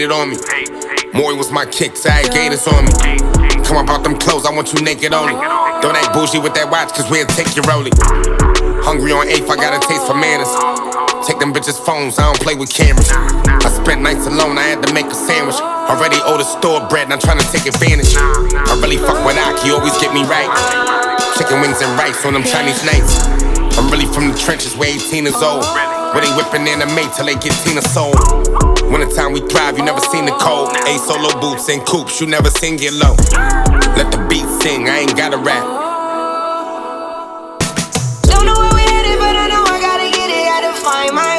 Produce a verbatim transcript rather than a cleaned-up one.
hated on me. Maury was my kicks, I had gators on me. Come up out them clothes, I want you naked only. Don't act bougie with that watch, cause we'll take your rollie. Hungry on eighth, I got a taste for manners. Take them bitches' phones, I don't play with cameras. I spent nights alone, I had to make a sandwich. Already owe the store bread, not trying to take advantage. I really fuck with Aki, always get me right. Chicken wings and rice on them Chinese nights. I'm really from the trenches where eighteen is old. Where they whipping anime till they get Tina sold. Wintertime we thrive, you never seen the cold. A solo boots and coops, you never seen get low. Let the beat sing, I ain't gotta rap. Don't know where we headed, but I know I gotta get it. Gotta find my